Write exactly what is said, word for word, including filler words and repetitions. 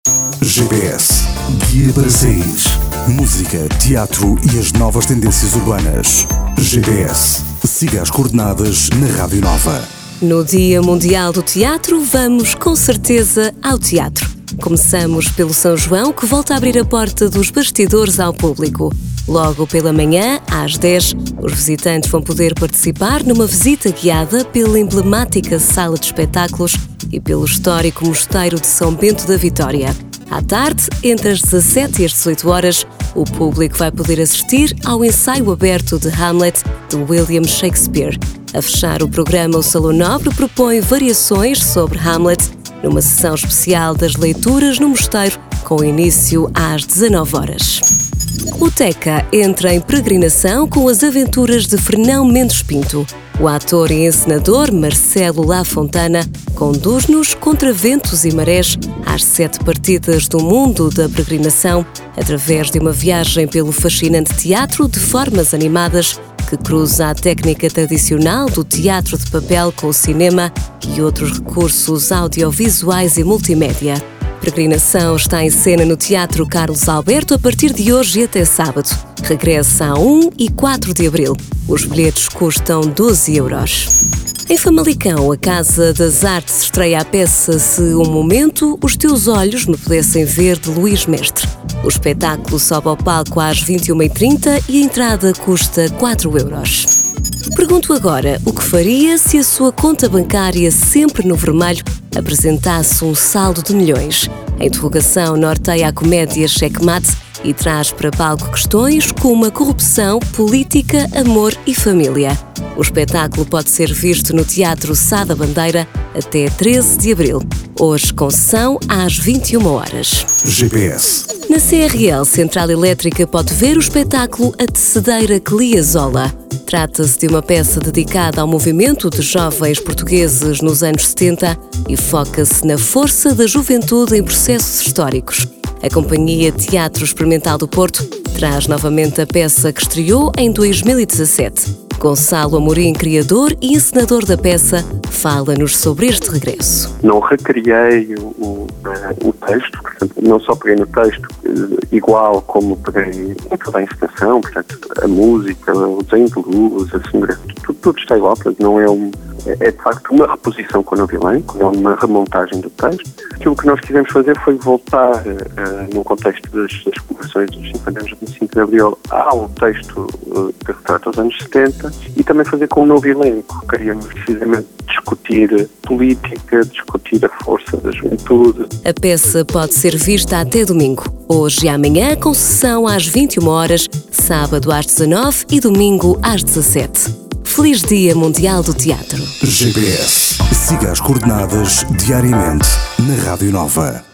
G P S, guia para sair. Música, teatro e as novas tendências urbanas. G P S, siga as coordenadas na Rádio Nova. No Dia Mundial do Teatro, vamos com certeza ao teatro. Começamos pelo São João, que volta a abrir a porta dos bastidores ao público. Logo pela manhã, às dez, os visitantes vão poder participar numa visita guiada pela emblemática sala de espetáculos e pelo histórico Mosteiro de São Bento da Vitória. À tarde, entre as dezassete e as dezoito horas, o público vai poder assistir ao ensaio aberto de Hamlet, de William Shakespeare. A fechar o programa, o Salão Nobre propõe variações sobre Hamlet numa sessão especial das leituras no Mosteiro, com início às dezanove horas. O Teca entra em peregrinação com as aventuras de Fernão Mendes Pinto. O ator e encenador Marcelo Lafontana conduz-nos contra ventos e marés às sete partidas do mundo da peregrinação, através de uma viagem pelo fascinante teatro de formas animadas que cruza a técnica tradicional do teatro de papel com o cinema e outros recursos audiovisuais e multimédia. Peregrinação está em cena no Teatro Carlos Alberto a partir de hoje e até sábado. Regressa a um e quatro de abril. Os bilhetes custam doze euros. Em Famalicão, a Casa das Artes estreia a peça Se um Momento os Teus Olhos Me Pudessem Ver, de Luís Mestre. O espetáculo sobe ao palco às vinte e uma e trinta e a entrada custa quatro euros. Pergunto agora o que faria se a sua conta bancária, sempre no vermelho, apresentasse um saldo de milhões. A interrogação norteia a comédia Checkmate e traz para palco questões como a corrupção, política, amor e família. O espetáculo pode ser visto no Teatro Sá da Bandeira até treze de abril. Hoje com sessão às vinte e uma horas. G P S. Na C R L Central Elétrica pode ver o espetáculo A Tecedeira que lia Zola. Trata-se de uma peça dedicada ao movimento de jovens portugueses nos anos setenta e foca-se na força da juventude em processos históricos. A Companhia Teatro Experimental do Porto traz novamente a peça que estreou em dois mil e dezassete. Gonçalo Amorim, criador e encenador da peça, fala-nos sobre este regresso. Não recriei o, o, o texto, portanto, não só peguei no texto igual como peguei em toda a encenação, portanto, a música, o desenho de luz, a cenografia, tudo, tudo está igual, portanto, não é um... É de facto uma reposição com o novo elenco, não uma remontagem do texto. Aquilo que nós quisemos fazer foi voltar, uh, no contexto das, das comemorações dos cinquenta anos do vinte e cinco de abril, ao texto uh, que retrata os anos setenta e também fazer com um novo elenco. Queríamos precisamente discutir política, discutir a força da juventude. A peça pode ser vista até domingo. Hoje e amanhã, com sessão às vinte e uma horas, sábado às dezanove e domingo às dezassete. Feliz Dia Mundial do Teatro. G P S. Siga as coordenadas diariamente na Rádio Nova.